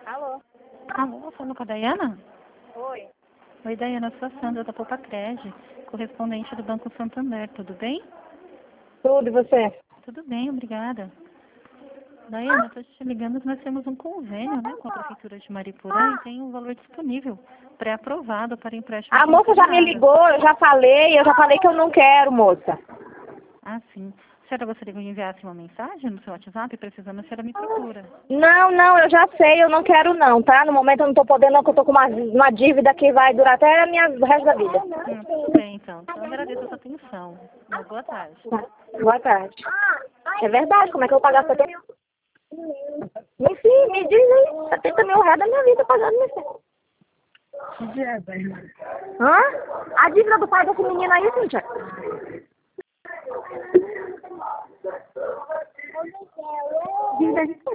Alô? Alô, falando com a Dayana? Oi. Oi, Dayana, eu sou a Sandra da Popacred, correspondente do Banco Santander, tudo bem? Tudo, e você? Tudo bem, obrigada. Dayana, estou te ligando que nós temos um convênio, né, com a Prefeitura de Mariporã e tem um valor disponível, pré-aprovado para empréstimo A moça já me consignado. ligou, eu já falei que eu não quero, moça. Ah, sim. A senhora gostaria que eu enviasse uma mensagem no seu WhatsApp? Precisando, a senhora me procura. Não, eu já sei, eu não quero não, tá? No momento eu não tô podendo não, porque eu tô com uma dívida que vai durar até o resto da vida. Tudo bem, então. Então, eu agradeço a sua atenção. Uma boa tarde. Tá. Boa tarde. É verdade, como é que eu vou pagar 70 mil? Meu filho, me diz aí, 70 mil reais da minha vida pagando, meu filho. Que dieta, irmã? Hã? A dívida do pai desse menino aí, Cíntia? Dívida de